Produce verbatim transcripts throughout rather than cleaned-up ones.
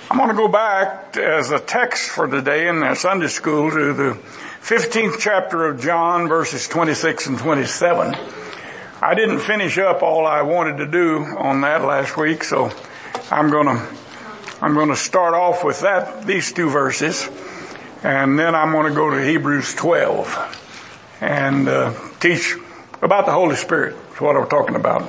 I'm going to go back as a text for today in our Sunday school to the fifteenth chapter of John, verses twenty-six and twenty-seven. I didn't finish up all I wanted to do on that last week, so I'm going to I'm going to start off with that these two verses, and then I'm going to go to Hebrews twelve and uh, teach about the Holy Spirit. That's what I'm talking about.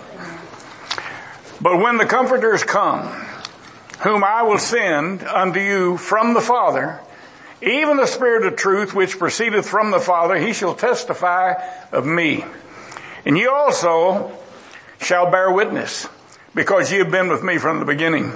But when the Comforters come, whom I will send unto you from the Father, even the Spirit of truth which proceedeth from the Father, he shall testify of me. And ye also shall bear witness, because ye have been with me from the beginning.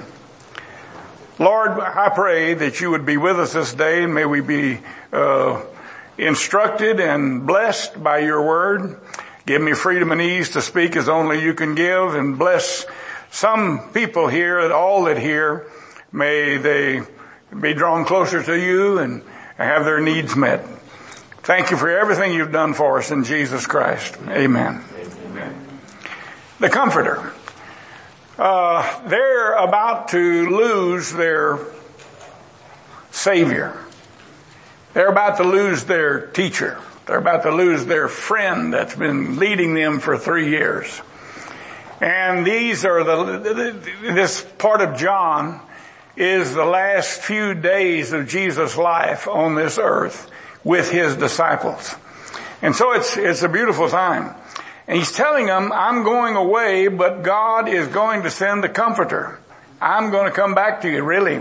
Lord, I pray that you would be with us this day, and may we be uh, instructed and blessed by your word. Give me freedom and ease to speak as only you can give, and bless some people here and all that hear. May they be drawn closer to you and have their needs met. Thank you for everything you've done for us in Jesus Christ. Amen. Amen. The Comforter. Uh, they're about to lose their Savior. They're about to lose their teacher. They're about to lose their friend that's been leading them for three years. And these are the, this part of John is the last few days of Jesus' life on this earth with his disciples. And so it's, it's a beautiful time. And he's telling them, I'm going away, but God is going to send the Comforter. I'm going to come back to you, really,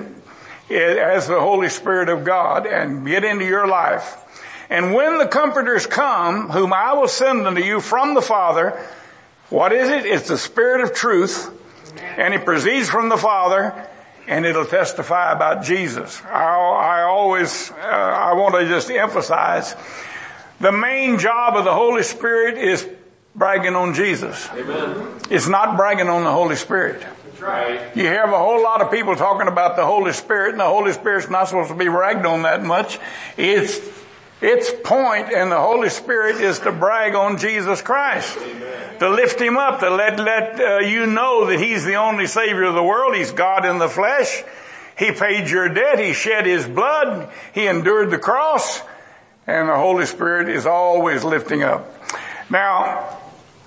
as the Holy Spirit of God, and get into your life. And when the Comforters come, whom I will send unto you from the Father, what is it? It's the Spirit of truth, and it proceeds from the Father, and it'll testify about Jesus. I, I always, uh, I want to just emphasize, the main job of the Holy Spirit is bragging on Jesus. Amen. It's not bragging on the Holy Spirit. That's right. You have a whole lot of people talking about the Holy Spirit, and the Holy Spirit's not supposed to be bragged on that much. It's Its point in the Holy Spirit is to brag on Jesus Christ. Amen. To lift him up, to let, let uh, you know that he's the only Savior of the world. He's God in the flesh. He paid your debt. He shed his blood. He endured the cross. And the Holy Spirit is always lifting up. Now,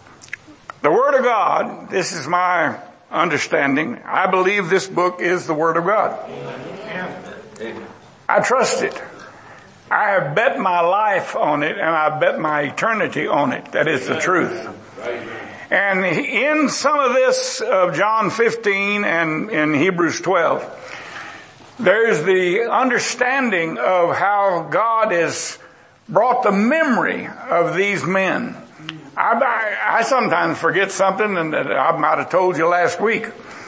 the Word of God, this is my understanding. I believe this book is the Word of God. Amen. I trust it. I have bet my life on it, and I bet my eternity on it, that it's the truth. And in some of this of John fifteen and in Hebrews twelve, there's the understanding of how God has brought the memory of these men. I, I, I sometimes forget something and that I might have told you last week.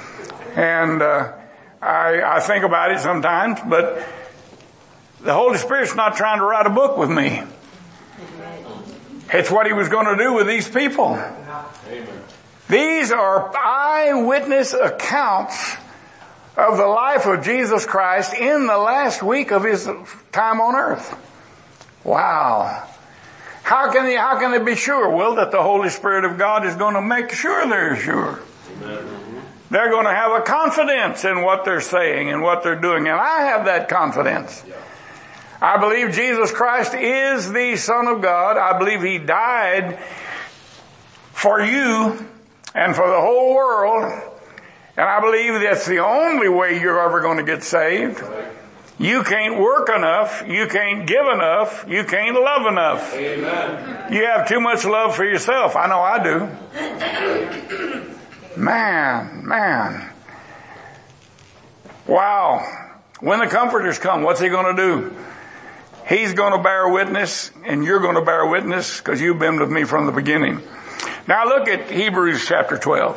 And uh, I, I think about it sometimes, but the Holy Spirit's not trying to write a book with me. It's what he was going to do with these people. Amen. These are eyewitness accounts of the life of Jesus Christ in the last week of his time on earth. Wow. How can they, how can they be sure? Well, that the Holy Spirit of God is going to make sure they're sure. Amen. They're going to have a confidence in what they're saying and what they're doing. And I have that confidence. Yeah. I believe Jesus Christ is the Son of God. I believe he died for you and for the whole world. And I believe that's the only way you're ever going to get saved. You can't work enough. You can't give enough. You can't love enough. Amen. You have too much love for yourself. I know I do. Man, man. Wow. When the Comforters come, what's he going to do? He's going to bear witness, and you're going to bear witness because you've been with me from the beginning. Now look at Hebrews chapter twelve.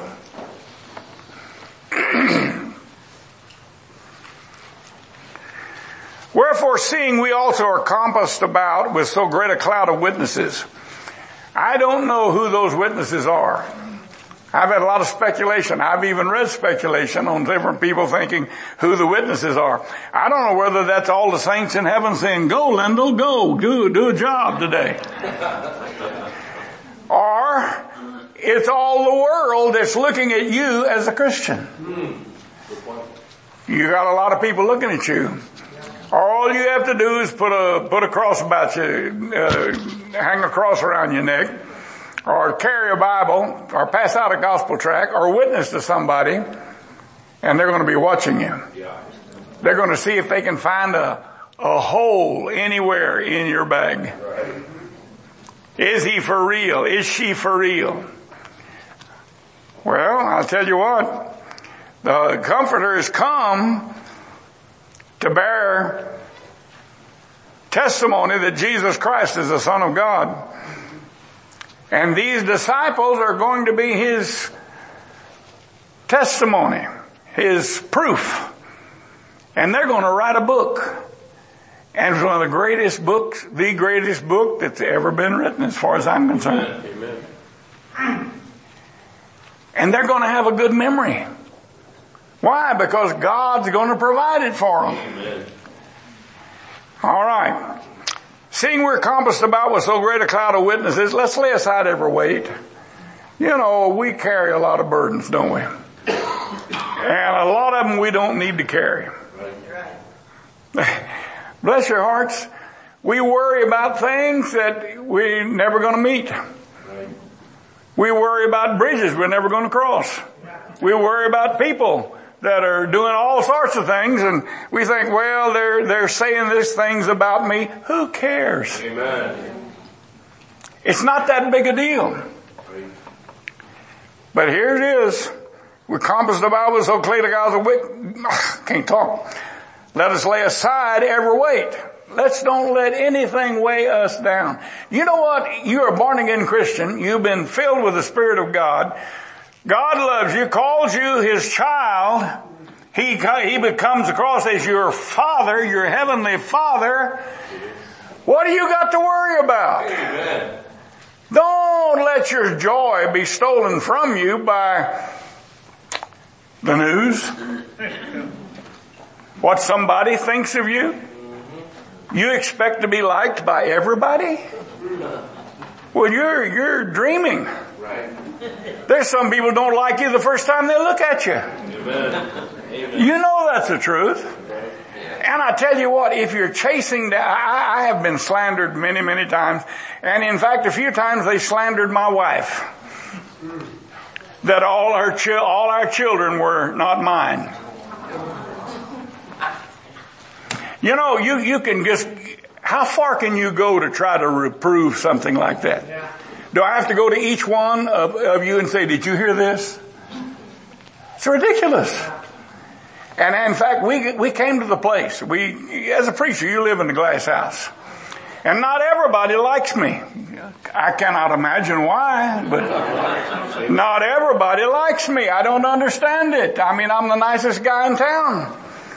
Wherefore, seeing we also are compassed about with so great a cloud of witnesses. I don't know who those witnesses are. I've had a lot of speculation. I've even read speculation on different people thinking who the witnesses are. I don't know whether that's all the saints in heaven saying, go, Lendl, go, do, do a job today. Or it's all the world that's looking at you as a Christian. You got a lot of people looking at you. All you have to do is put a, put a cross about you, uh, hang a cross around your neck, or carry a Bible, or pass out a gospel tract, or witness to somebody, and they're going to be watching you. They're going to see if they can find a, a hole anywhere in your bag. Is he for real? Is she for real? Well, I'll tell you what, the Comforter has come to bear testimony that Jesus Christ is the Son of God. And these disciples are going to be his testimony, his proof. And they're going to write a book. And it's one of the greatest books, the greatest book that's ever been written as far as I'm concerned. Amen. And they're going to have a good memory. Why? Because God's going to provide it for them. Amen. All right. Seeing we're compassed about with so great a cloud of witnesses, let's lay aside every weight. You know, we carry a lot of burdens, don't we? And a lot of them we don't need to carry. Right. Bless your hearts. We worry about things that we're never going to meet. Right. We worry about bridges we're never going to cross. We worry about people that are doing all sorts of things, and we think, well, they're they're saying these things about me. Who cares? Amen. It's not that big a deal. But here it is. We're compassed about with so clear a wick. Can't talk. Let us lay aside every weight. Let's don't let anything weigh us down. You know what? You're a born again Christian. You've been filled with the Spirit of God. God loves you, calls you his child. He, he becomes across as your Father, your heavenly Father. What do you got to worry about? Amen. Don't let your joy be stolen from you by the news. What somebody thinks of you. You expect to be liked by everybody? Well, you're, you're dreaming. Right. There's some people who don't like you the first time they look at you. Amen. You know that's the truth. And I tell you what, if you're chasing down, I, I have been slandered many, many times. And in fact, a few times they slandered my wife. That all our, chi- all our children were not mine. You know, you, you can just, how far can you go to try to reprove something like that? Yeah. Do I have to go to each one of, of you and say, did you hear this? It's ridiculous. And in fact, we, we came to the place, we, as a preacher, you live in the glass house. And not everybody likes me. I cannot imagine why, but not everybody likes me. I don't understand it. I mean, I'm the nicest guy in town.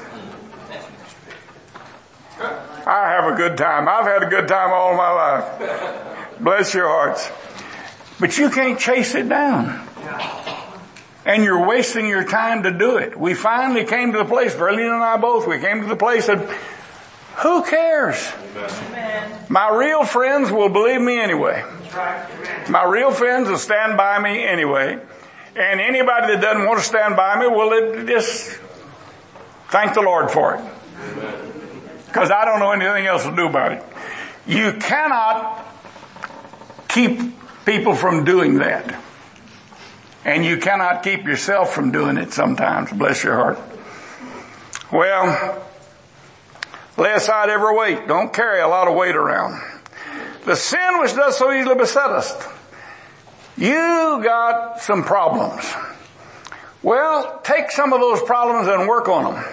I have a good time. I've had a good time all my life. Bless your hearts. But you can't chase it down. And you're wasting your time to do it. We finally came to the place, Verlene and I both, we came to the place that, who cares? Amen. My real friends will believe me anyway. My real friends will stand by me anyway. And anybody that doesn't want to stand by me, well, it, just thank the Lord for it. Because I don't know anything else to do about it. You cannot keep people from doing that. And you cannot keep yourself from doing it sometimes. Bless your heart. Well, lay aside every weight. Don't carry a lot of weight around. The sin which does so easily beset us. You got some problems. Well, take some of those problems and work on them.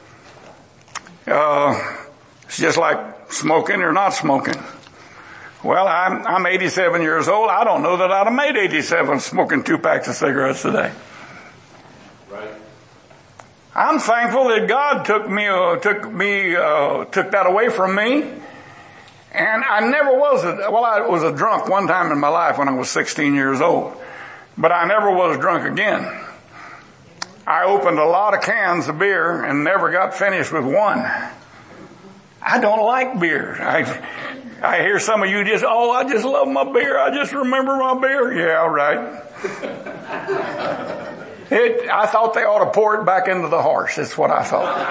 Uh, it's just like smoking or not smoking. Well, I'm, I'm eighty-seven years old. I don't know that I'd have made eighty-seven smoking two packs of cigarettes a day. Right. I'm thankful that God took me, uh, took me, uh, took that away from me. And I never was a, well, I was a drunk one time in my life when I was sixteen years old. But I never was drunk again. I opened a lot of cans of beer and never got finished with one. I don't like beer. I, I hear some of you just, oh, I just love my beer. I just remember my beer. Yeah, right. It, I thought they ought to pour it back into the horse. That's what I thought.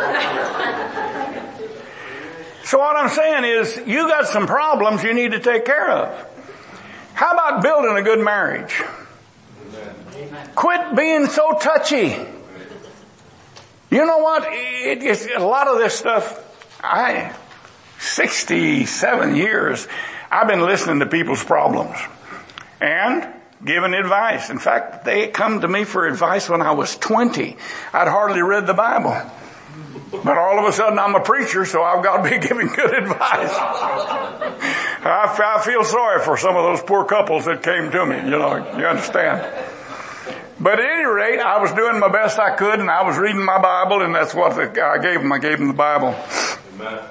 So what I'm saying is, you got some problems you need to take care of. How about building a good marriage? Amen. Quit being so touchy. You know what? It, it's, a lot of this stuff, I, sixty-seven years, I've been listening to people's problems and giving advice. In fact, they come to me for advice when I was twenty. I'd hardly read the Bible. But all of a sudden I'm a preacher, so I've got to be giving good advice. I, I feel sorry for some of those poor couples that came to me, you know, you understand. But at any rate, I was doing my best I could, and I was reading my Bible, and that's what the, I gave them. I gave them the Bible. Amen.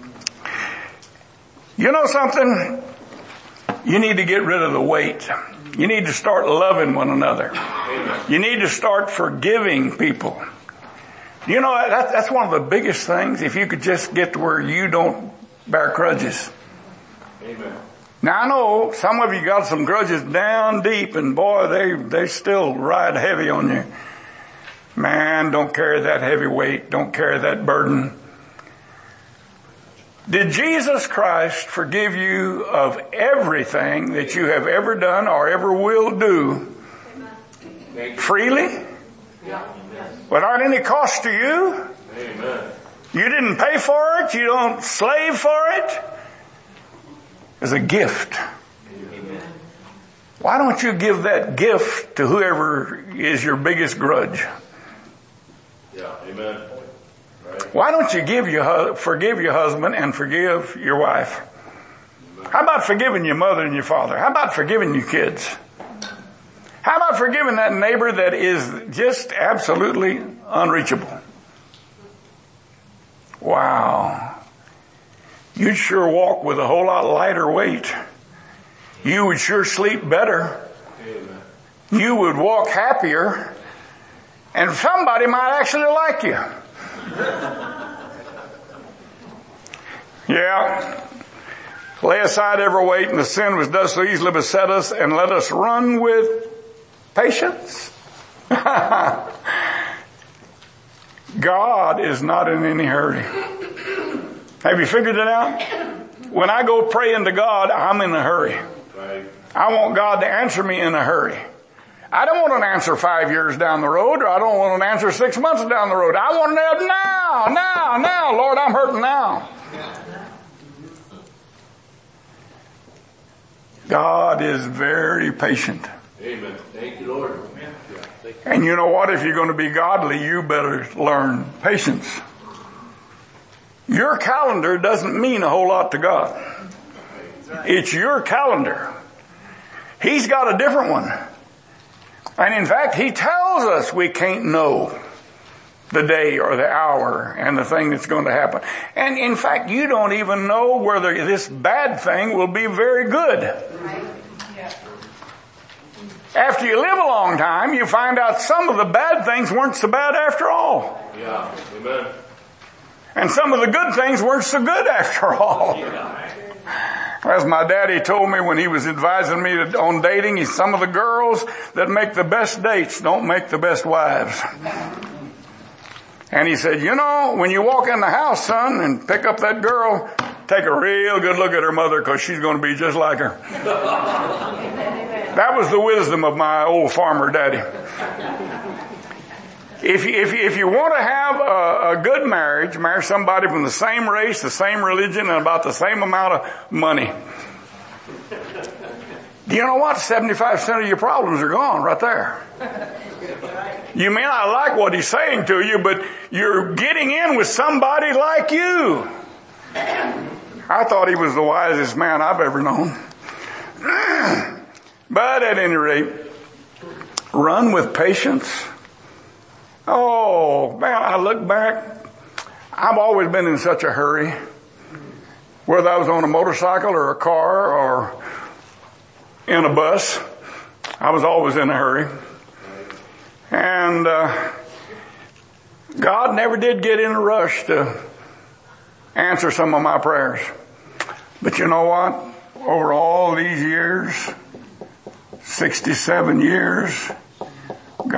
You know something? You need to get rid of the weight. You need to start loving one another. Amen. You need to start forgiving people. You know, that, that's one of the biggest things, if you could just get to where you don't bear grudges. Amen. Now I know some of you got some grudges down deep, and boy, they, they still ride heavy on you. Man, don't carry that heavy weight. Don't carry that burden. Did Jesus Christ forgive you of everything that you have ever done or ever will do freely? Without any cost to you? Amen. You didn't pay for it. You don't slave for it. It's a gift. Amen. Why don't you give that gift to whoever is your biggest grudge? Yeah. Amen. Right. Why don't you give your forgive your husband and forgive your wife? Amen. How about forgiving your mother and your father? How about forgiving your kids? How about forgiving that neighbor that is just absolutely unreachable? Wow. You'd sure walk with a whole lot lighter weight. You would sure sleep better. Amen. You would walk happier. And somebody might actually like you. Yeah. Lay aside every weight and the sin which does so easily beset us, and let us run with patience. God is not in any hurry. Have you figured it out? When I go praying to God, I'm in a hurry. I want God to answer me in a hurry. I don't want an answer five years down the road, or I don't want an answer six months down the road. I want it now, now, now. Lord, I'm hurting now. God is very patient. Amen. Thank you, Lord. And you know what? If you're going to be godly, you better learn patience. Your calendar doesn't mean a whole lot to God. It's your calendar. He's got a different one. And in fact, He tells us we can't know the day or the hour and the thing that's going to happen. And in fact, you don't even know whether this bad thing will be very good. After you live a long time, you find out some of the bad things weren't so bad after all. Yeah. Amen. And some of the good things weren't so good after all. As my daddy told me when he was advising me on dating, he, some of the girls that make the best dates don't make the best wives. And he said, you know, when you walk in the house, son, and pick up that girl, take a real good look at her mother, because she's going to be just like her. That was the wisdom of my old farmer daddy. If you, if you, if you want to have a, a good marriage, marry somebody from the same race, the same religion, and about the same amount of money. Do you know what? seventy-five percent of your problems are gone right there. You may not like what he's saying to you, but you're getting in with somebody like you. I thought he was the wisest man I've ever known. But at any rate, run with patience. Oh, man, I look back. I've always been in such a hurry. Whether I was on a motorcycle or a car or in a bus, I was always in a hurry. And uh, God never did get in a rush to answer some of my prayers. But you know what? Over all these years, sixty-seven years, God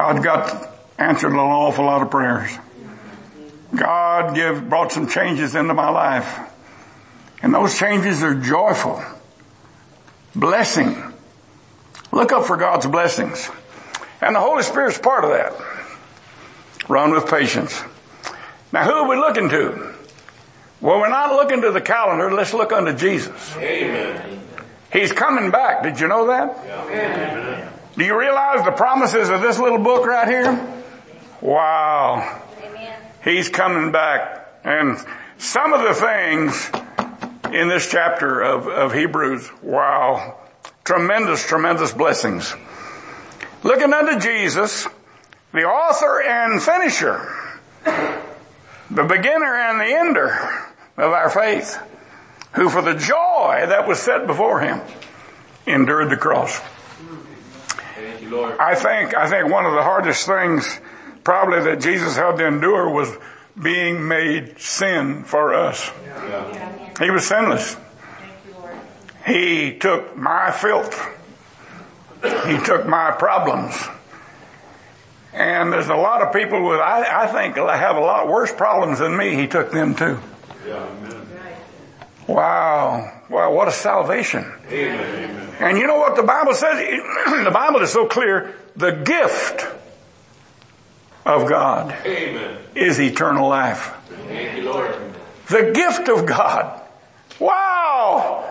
God got answered an awful lot of prayers. God give, brought some changes into my life. And those changes are joyful. Blessing. Look up for God's blessings. And the Holy Spirit's part of that. Run with patience. Now who are we looking to? Well, we're not looking to the calendar. Let's look unto Jesus. Amen. He's coming back. Did you know that? Amen. Do you realize the promises of this little book right here? Wow. Amen. He's coming back. And some of the things in this chapter of, of Hebrews, wow. Tremendous, tremendous blessings. Looking unto Jesus, the author and finisher, the beginner and the ender of our faith, who for the joy that was set before him endured the cross. Thank you, Lord. I think, I think one of the hardest things probably that Jesus had to endure was being made sin for us. Yeah. He was sinless. Thank you, Lord. He took my filth. He took my problems. And there's a lot of people with, I, I think, have a lot worse problems than me. He took them too. Yeah. Amen. Wow. Wow, what a salvation. Amen. And you know what the Bible says? The Bible is so clear. The gift of God Amen. is eternal life. Thank you, Lord. The gift of God. Wow.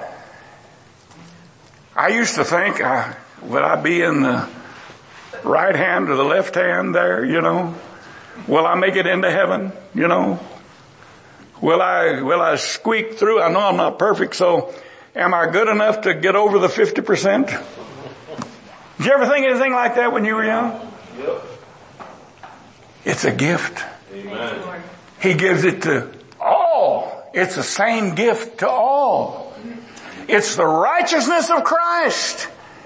I used to think, uh, would I be in the right hand or the left hand there, you know? Will I make it into heaven, you know? Will I, will I squeak through? I know I'm not perfect, so am I good enough to get over the fifty percent? Did you ever think anything like that when you were young? Yep. It's a gift. Amen. He gives it to all. It's the same gift to all. It's the righteousness of Christ.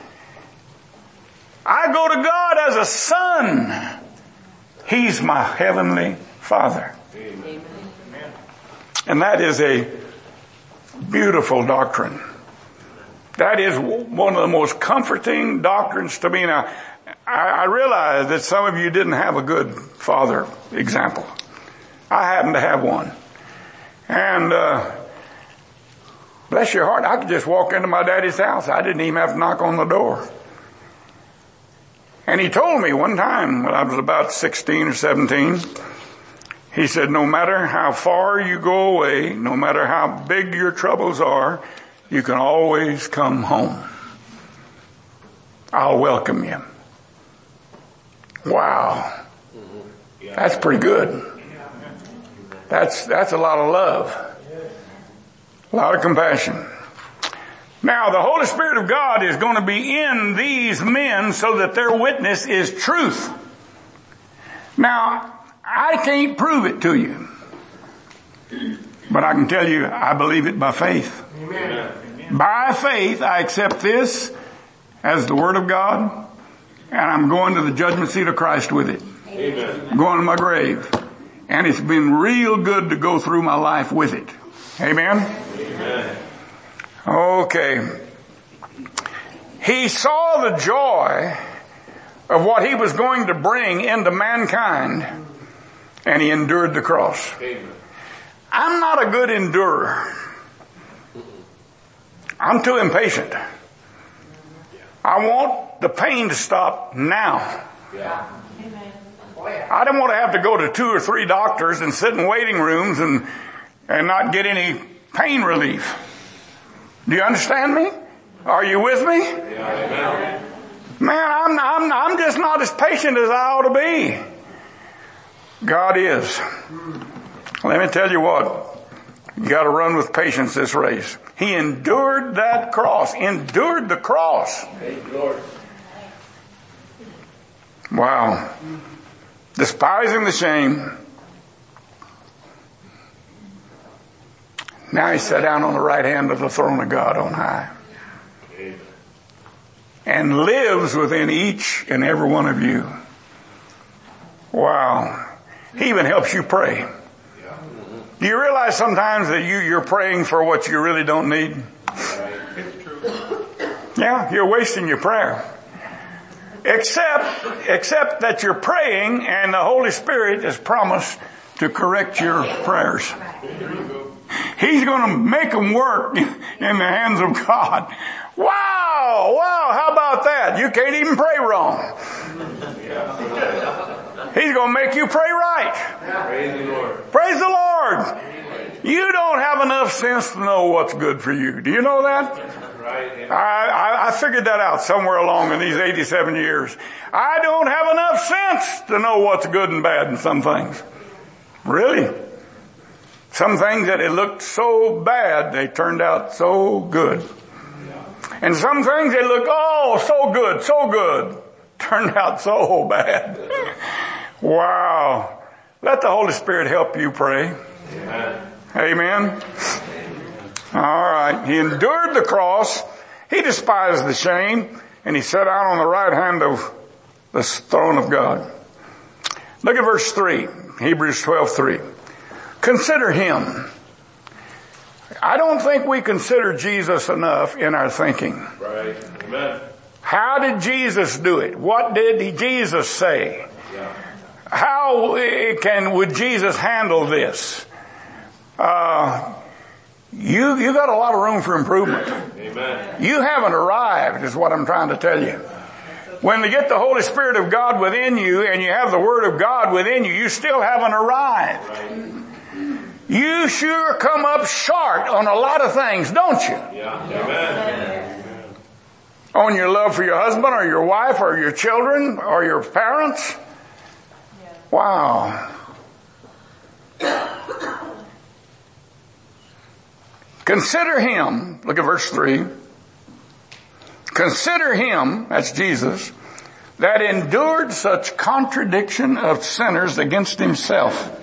I go to God as a son. He's my heavenly Father. Amen. And that is a beautiful doctrine. That is one of the most comforting doctrines to me. Now, I, I realize that some of you didn't have a good father example. I happen to have one. And, uh, bless your heart, I could just walk into my daddy's house. I didn't even have to knock on the door. And he told me one time when I was about sixteen or seventeen, he said, no matter how far you go away, no matter how big your troubles are, you can always come home. I'll welcome you. Wow. That's pretty good. That's, that's a lot of love. A lot of compassion. Now, the Holy Spirit of God is going to be in these men so that their witness is truth. Now, I can't prove it to you. But I can tell you, I believe it by faith. Amen. By faith, I accept this as the Word of God, and I'm going to the judgment seat of Christ with it. Amen. I'm going to my grave. And it's been real good to go through my life with it. Amen? Amen. Okay. He saw the joy of what he was going to bring into mankind, and he endured the cross. Amen. I'm not a good endurer. I'm too impatient. I want the pain to stop now. Yeah. I don't want to have to go to two or three doctors and sit in waiting rooms and, and not get any pain relief. Do you understand me? Are you with me? Yeah. Amen. Man, I'm, I'm, I'm just not as patient as I ought to be. God is. Let me tell you what. You got to run with patience this race. He endured that cross. Endured the cross. Thank you, Lord. Wow. Despising the shame. Now he sat down on the right hand of the throne of God on high. Amen. And lives within each and every one of you. Wow. He even helps you pray. Yeah. Do you realize sometimes that you, you're praying for what you really don't need? Right. Yeah, you're wasting your prayer. Except, except that you're praying and the Holy Spirit has promised to correct your prayers. He's going to make them work in the hands of God. Wow! Wow! How about that? You can't even pray wrong. He's going to make you pray right. Praise the Lord. Praise the Lord. You don't have enough sense to know what's good for you. Do you know that? Right. I, I, I figured that out somewhere along in these eighty-seven years. I don't have enough sense to know what's good and bad in some things. Really. Some things that it looked so bad, they turned out so good. And some things that looked, oh, so good, so good, turned out so bad. Wow. Let the Holy Spirit help you pray. Amen. Amen. All right. He endured the cross. He despised the shame. And he sat down on the right hand of the throne of God. Look at verse three. Hebrews twelve three. Consider him. I don't think we consider Jesus enough in our thinking. Right. Amen. How did Jesus do it? What did he, Jesus say? Yeah. How can, would Jesus handle this? Uh, you, you got a lot of room for improvement. Amen. You haven't arrived is what I'm trying to tell you. When you get the Holy Spirit of God within you and you have the Word of God within you, you still haven't arrived. Right. You sure come up short on a lot of things, don't you? Yeah. Amen. On your love for your husband or your wife or your children or your parents. Wow. Consider him, look at verse three. Consider him, that's Jesus, that endured such contradiction of sinners against himself.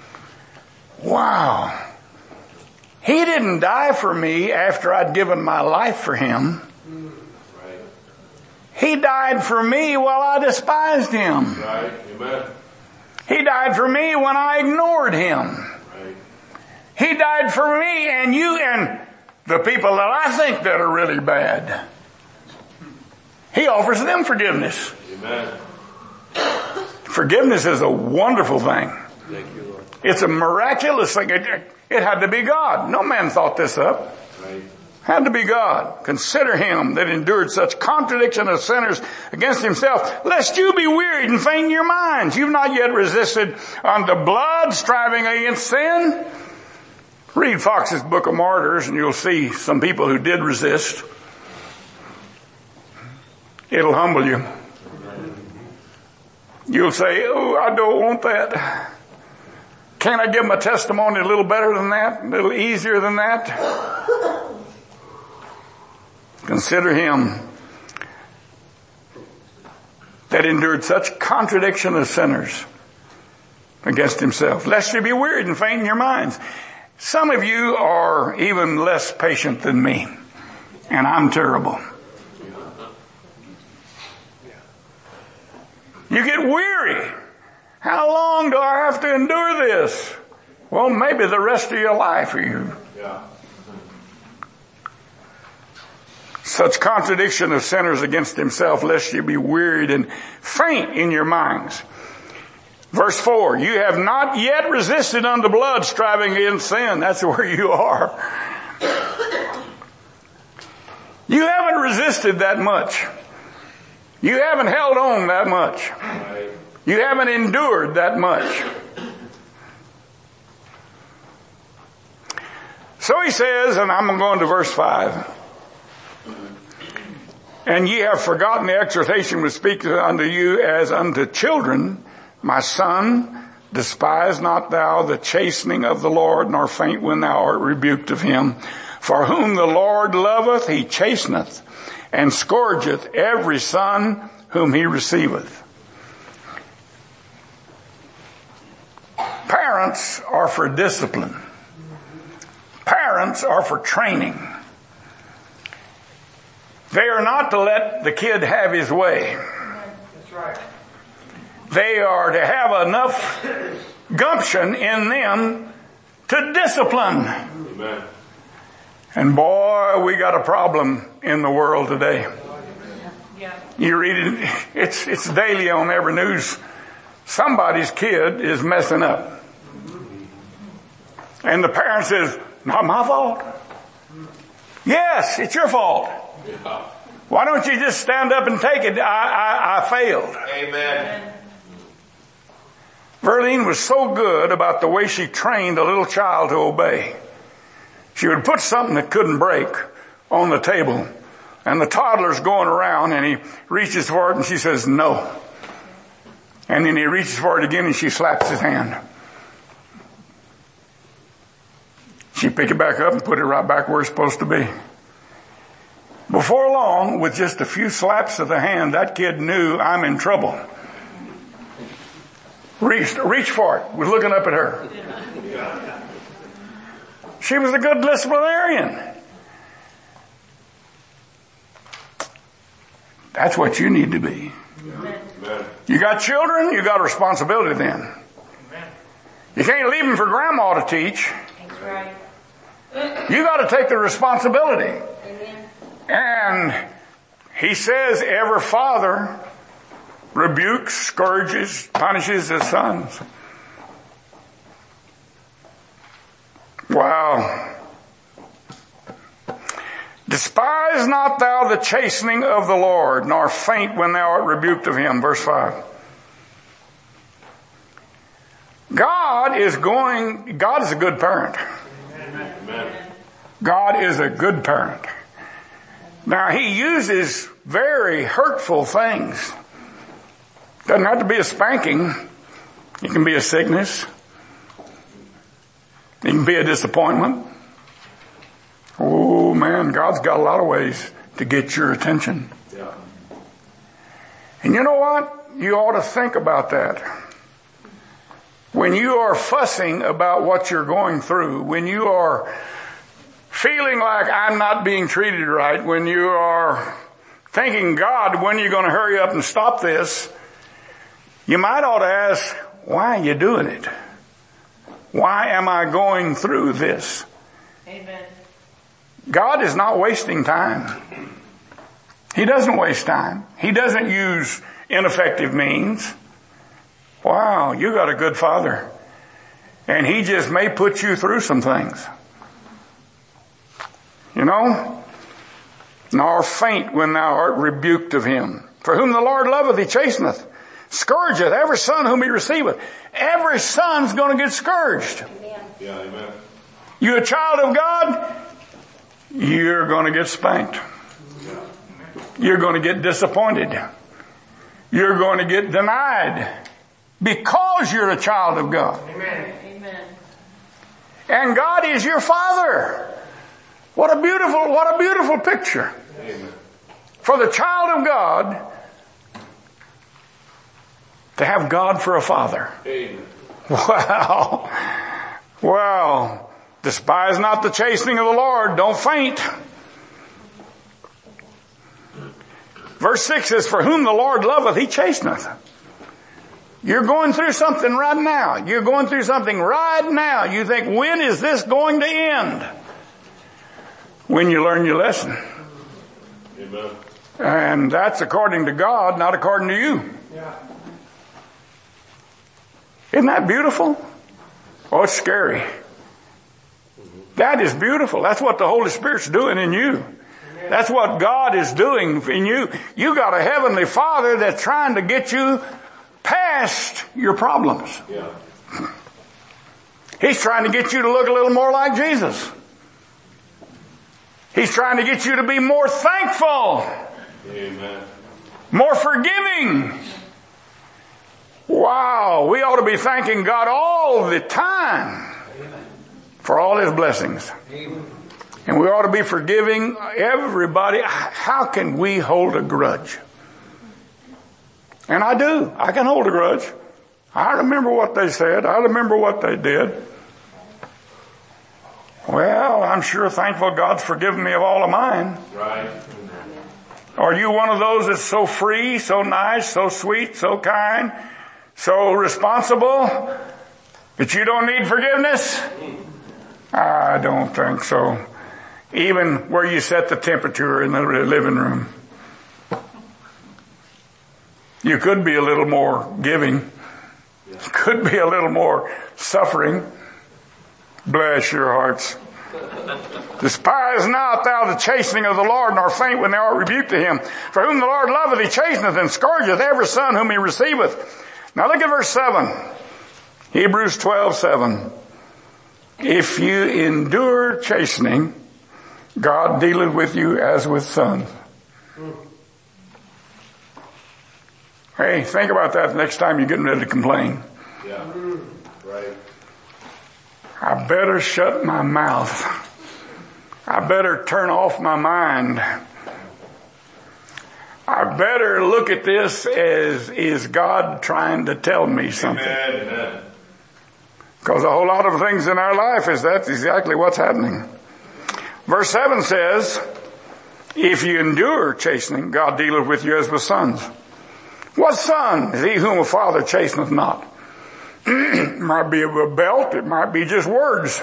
Wow. He didn't die for me after I'd given my life for him. Right. He died for me while I despised him. Right. Amen. He died for me when I ignored him. Right. He died for me and you and the people that I think that are really bad. He offers them forgiveness. Amen. Forgiveness is a wonderful thing. Thank you, Lord. It's a miraculous thing. It, it had to be God. No man thought this up. Right. Had to be God. Consider him that endured such contradiction of sinners against himself, lest you be wearied and faint in your minds. You've not yet resisted unto blood, striving against sin. Read Fox's Book of Martyrs and you'll see some people who did resist. It'll humble you. You'll say, oh, I don't want that. Can't I give my testimony a little better than that? A little easier than that? Consider him that endured such contradiction of sinners against himself, lest you be wearied and faint in your minds. Some of you are even less patient than me, and I'm terrible. You get weary. How long do I have to endure this? Well, maybe the rest of your life. You. Yeah. Such contradiction of sinners against himself, lest you be wearied and faint in your minds. Verse four, you have not yet resisted unto blood, striving against sin. That's where you are. You haven't resisted that much. You haven't held on that much. Right. You haven't endured that much. So he says, and I'm going to verse five. And ye have forgotten the exhortation which speaketh unto you as unto children. My son, despise not thou the chastening of the Lord, nor faint when thou art rebuked of him. For whom the Lord loveth, he chasteneth, and scourgeth every son whom he receiveth. Parents are for discipline. Parents are for training. They are not to let the kid have his way. That's right. They are to have enough gumption in them to discipline. Amen. And boy, we got a problem in the world today. Yeah. You read it, it's, it's daily on every news. Somebody's kid is messing up. And the parent says, not my fault. Yes, it's your fault. Yeah. Why don't you just stand up and take it? I, I, I failed. Amen. Verlene was so good about the way she trained a little child to obey. She would put something that couldn't break on the table, and the toddler's going around, and he reaches for it, and she says, no. And then he reaches for it again, and she slaps his hand. She picked it back up and put it right back where it's supposed to be. Before long, with just a few slaps of the hand, that kid knew, I'm in trouble. Reached, reached for it, was looking up at her. She was a good disciplinarian. That's what you need to be. Amen. You got children, you got a responsibility then. You can't leave them for grandma to teach. That's right. You got to take the responsibility. Amen. And he says every father rebukes, scourges, punishes his sons. Wow. Despise not thou the chastening of the Lord, nor faint when thou art rebuked of him. Verse five. God is going, God is a good parent. Amen. God is a good parent. Now he uses very hurtful things. Doesn't have to be a spanking. It can be a sickness. It can be a disappointment. Oh man, God's got a lot of ways to get your attention. Yeah. And you know what? You ought to think about that. When you are fussing about what you're going through, when you are feeling like I'm not being treated right, when you are thinking, God, when are you going to hurry up and stop this? You might ought to ask, why are you doing it? Why am I going through this? Amen. God is not wasting time. He doesn't waste time. He doesn't use ineffective means. Wow, you got a good father. And he just may put you through some things. You know? Nor faint when thou art rebuked of him. For whom the Lord loveth, he chasteneth. Scourgeth every son whom he receiveth. Every son's going to get scourged. Amen. Yeah, amen. You a child of God? You're going to get spanked. You're going to get disappointed. You're going to get denied because you're a child of God. Amen. Amen. And God is your Father. What a beautiful, what a beautiful picture. Amen. For the child of God to have God for a father. Amen. Wow. Wow. Despise not the chastening of the Lord. Don't faint. Verse six says, for whom the Lord loveth, he chasteneth. You're going through something right now. You're going through something right now. You think, when is this going to end? When you learn your lesson. Amen. And that's according to God, not according to you. Yeah. Isn't that beautiful? Oh, it's scary. That is beautiful. That's what the Holy Spirit's doing in you. That's what God is doing in you. You got a heavenly Father that's trying to get you past your problems. Yeah. He's trying to get you to look a little more like Jesus. He's trying to get you to be more thankful, Amen. more forgiving. Wow, we ought to be thanking God all the time for all his blessings. And we ought to be forgiving everybody. How can we hold a grudge? And I do. I can hold a grudge. I remember what they said. I remember what they did. Well, I'm sure thankful God's forgiven me of all of mine. Right. Are you one of those that's so free, so nice, so sweet, so kind, so responsible that you don't need forgiveness? I don't think so. Even where you set the temperature in the living room. You could be a little more giving. Could be a little more suffering. Bless your hearts. Despise not thou the chastening of the Lord, nor faint when thou art rebuked of him. For whom the Lord loveth, he chasteneth, and scourgeth every son whom he receiveth. Now look at verse seven. Hebrews twelve seven. If you endure chastening, God dealeth with you as with sons. Hey, think about that next time you're getting ready to complain. Yeah. Right. I better shut my mouth. I better turn off my mind. I better look at this as, is God trying to tell me something? Amen. Because a whole lot of things in our life is that's exactly what's happening. Verse seven says, if you endure chastening, God dealeth with you as with sons. What son is he whom a father chasteneth not? It might be a belt, it might be just words.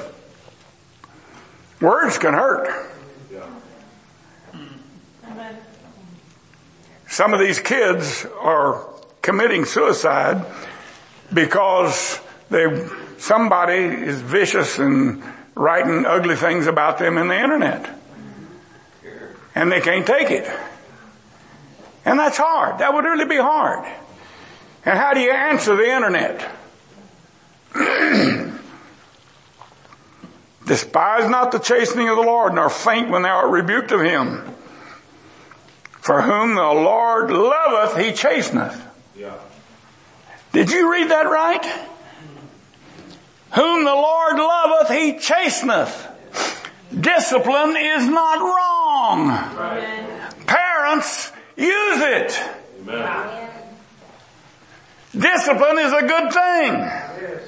Words can hurt. Yeah. Some of these kids are committing suicide because they somebody is vicious and writing ugly things about them in the internet. And they can't take it. And that's hard. That would really be hard. And how do you answer the internet? Despise not the chastening of the Lord, nor faint when thou art rebuked of him. For whom the Lord loveth, he chasteneth. Yeah. Did you read that right? Whom the Lord loveth, he chasteneth. Discipline is not wrong. Right. Parents, use it. Amen. Discipline is a good thing. Yes.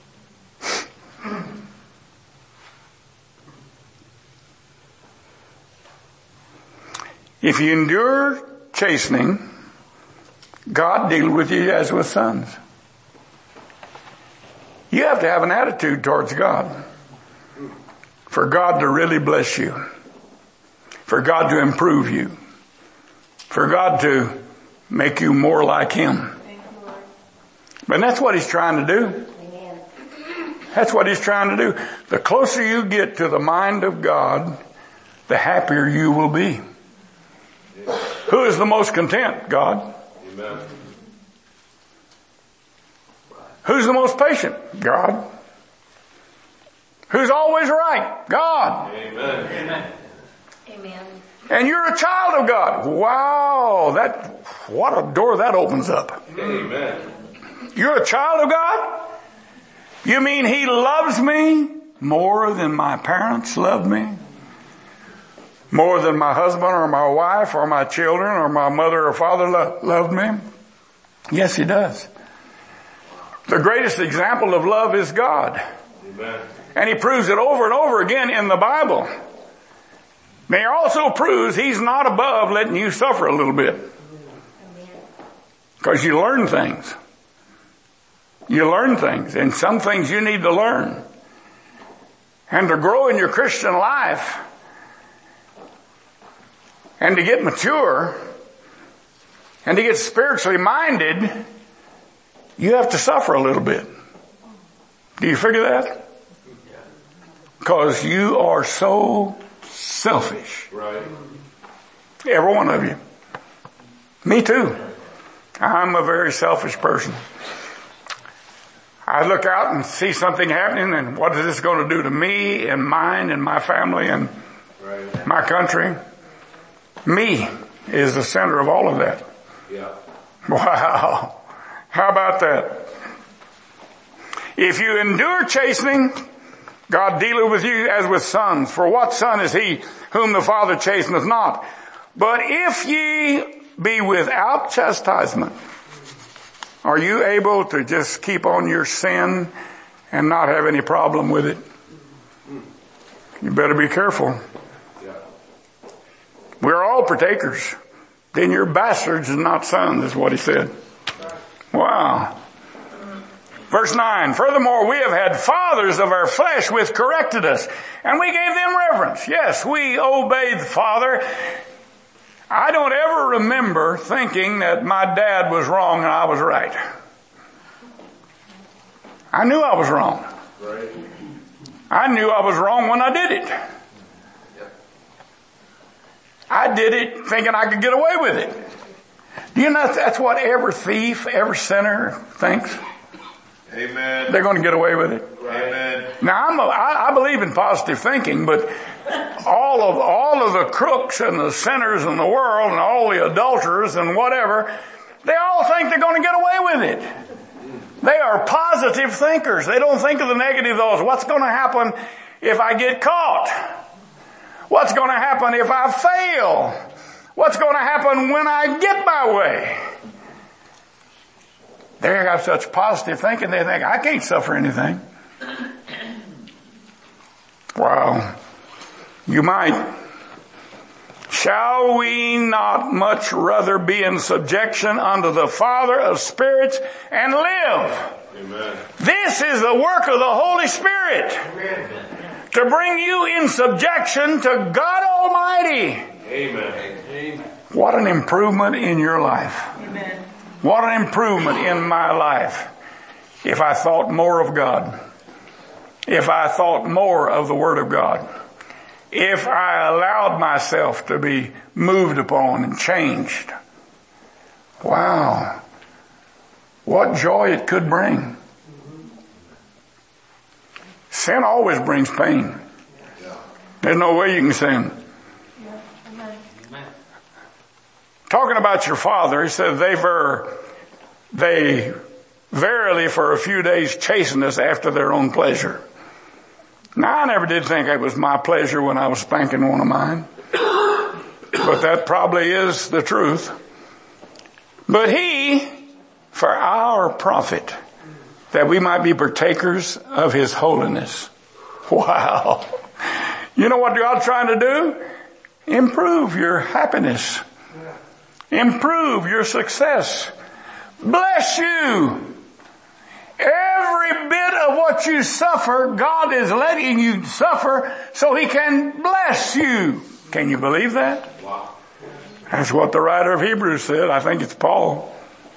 If you endure chastening, God deals with you as with sons. You have to have an attitude towards God for God to really bless you, for God to improve you, for God to make you more like him. But that's what he's trying to do. That's what he's trying to do. The closer you get to the mind of God, the happier you will be. Who is the most content? God. Amen. Who's the most patient? God. Who's always right? God. Amen. Amen. Amen. And you're a child of God. Wow, that, what a door that opens up. Amen. You're a child of God? You mean he loves me more than my parents loved me? More than my husband or my wife or my children or my mother or father lo- loved me? Yes, he does. The greatest example of love is God. Amen. And he proves it over and over again in the Bible. And he also proves he's not above letting you suffer a little bit. Because you learn things. You learn things. And some things you need to learn. And to grow in your Christian life and to get mature and to get spiritually minded, you have to suffer a little bit. Do you figure that? Because you are so selfish. Right. Every one of you. Me too. I'm a very selfish person. I look out and see something happening, and what is this going to do to me and mine and my family and Right. my country? Me is the center of all of that. Yeah. Wow. How about that? If you endure chastening, God dealeth with you as with sons. For what son is he whom the Father chasteneth not? But if ye be without chastisement, are you able to just keep on your sin and not have any problem with it? You better be careful. Yeah. We're all partakers. Then you're bastards and not sons, is what he said. Wow. Verse nine, furthermore, we have had fathers of our flesh which corrected us, and we gave them reverence. Yes, we obeyed the Father. I don't ever remember thinking that my dad was wrong and I was right. I knew I was wrong. Right. I knew I was wrong when I did it. Yep. I did it thinking I could get away with it. Do you know that's what every thief, every sinner thinks? Amen. They're going to get away with it. Amen. Now I'm a, I, I believe in positive thinking, but all of all of the crooks and the sinners in the world and all the adulterers and whatever, they all think they're going to get away with it. They are positive thinkers. They don't think of the negative thoughts. What's going to happen if I get caught? What's going to happen if I fail? What's going to happen when I get my way? They have such positive thinking, they think, I can't suffer anything. Wow. You might. Shall we not much rather be in subjection unto the Father of spirits and live? Amen. This is the work of the Holy Spirit. Amen. To bring you in subjection to God Almighty. Amen. Amen. What an improvement in your life. Amen. What an improvement in my life. If I thought more of God. If I thought more of the Word of God. If I allowed myself to be moved upon and changed. Wow. What joy it could bring. Sin always brings pain. There's no way you can sin. Talking about your father, he said, they were, they verily for a few days chastened us after their own pleasure. Now, I never did think it was my pleasure when I was spanking one of mine. But that probably is the truth. But he, for our profit, that we might be partakers of his holiness. Wow. You know what God's trying to do? Improve your happiness. Improve your success. Bless you. Every bit of what you suffer, God is letting you suffer so he can bless you. Can you believe that? Wow. That's what the writer of Hebrews said. I think it's Paul.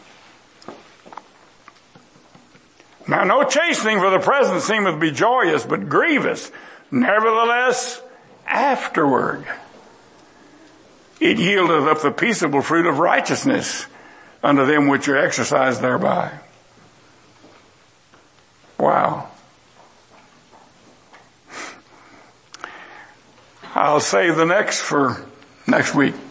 Now, no chastening for the present seemeth to be joyous, but grievous. Nevertheless, afterward, it yieldeth up the peaceable fruit of righteousness unto them which are exercised thereby. Wow. I'll save the next for next week.